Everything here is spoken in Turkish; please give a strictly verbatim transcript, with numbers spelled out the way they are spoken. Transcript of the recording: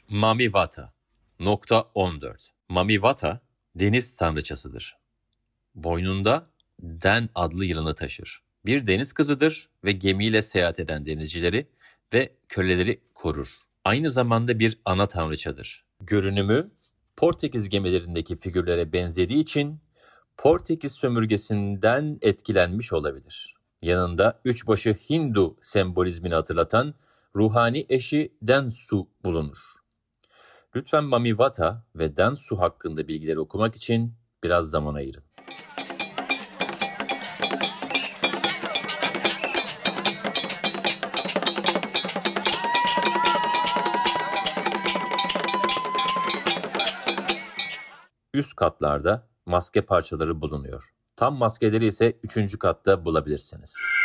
Mamivata. Nokta on dört. Mamivata, deniz tanrıçasıdır. Boynunda Den adlı yılanı taşır. Bir deniz kızıdır ve gemiyle seyahat eden denizcileri ve köleleri korur. Aynı zamanda bir ana tanrıçadır. Görünümü Portekiz gemilerindeki figürlere benzediği için Portekiz sömürgesinden etkilenmiş olabilir. Yanında üçbaşı Hindu sembolizmini hatırlatan ruhani eşi Densu bulunur. Lütfen Mamivata ve Densu hakkında bilgileri okumak için biraz zaman ayırın. Üst katlarda maske parçaları bulunuyor. Tam maskeleri ise üçüncü katta bulabilirsiniz.